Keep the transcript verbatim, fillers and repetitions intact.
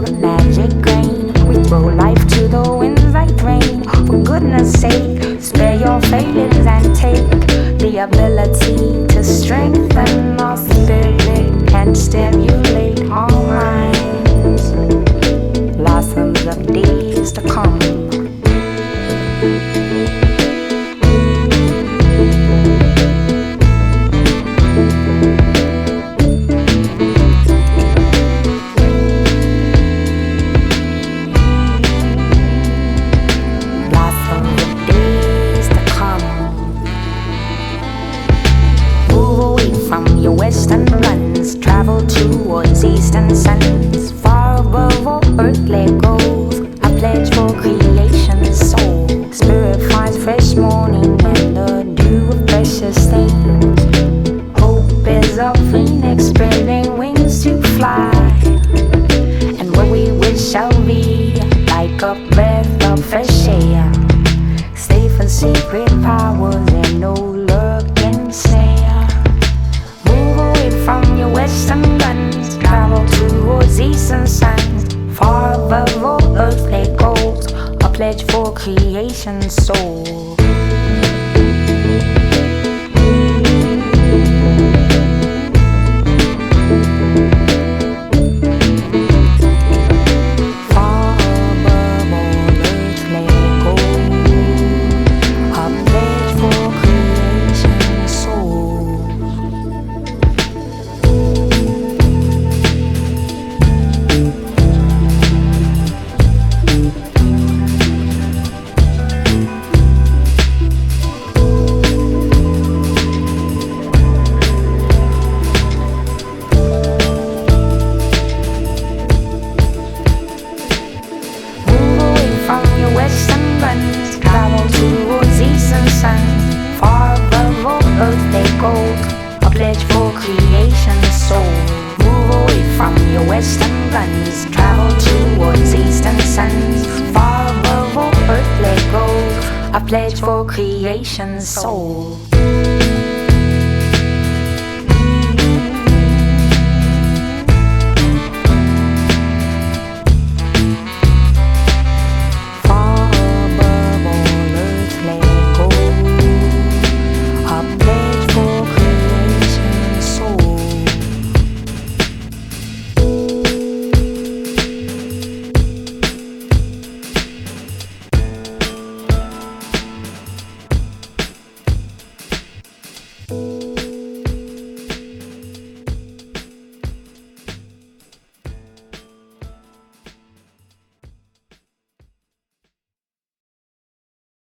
of the magic grain. We throw life to the winds like rain. For goodness sake, spare your failings and take the ability to strengthen our spirit and stimulate our minds. Blossoms of days to come. Your western runs, travel towards eastern suns. Far above all earthly goals, I pledge for creation's soul. Spirit finds fresh morning and the dew of precious things. Hope is a phoenix spreading wings to fly, and what we wish shall be like a breath of fresh air. Safe and secret powers and no lurking snare. From your western guns, travel towards eastern suns. Far above all earthly goals, a pledge for creation's soul. Travel towards eastern suns. Far above all earthly gold, a pledge for creation's soul. Move away from your western guns. Travel towards eastern suns. Far above all earthly gold, a pledge for creation's soul.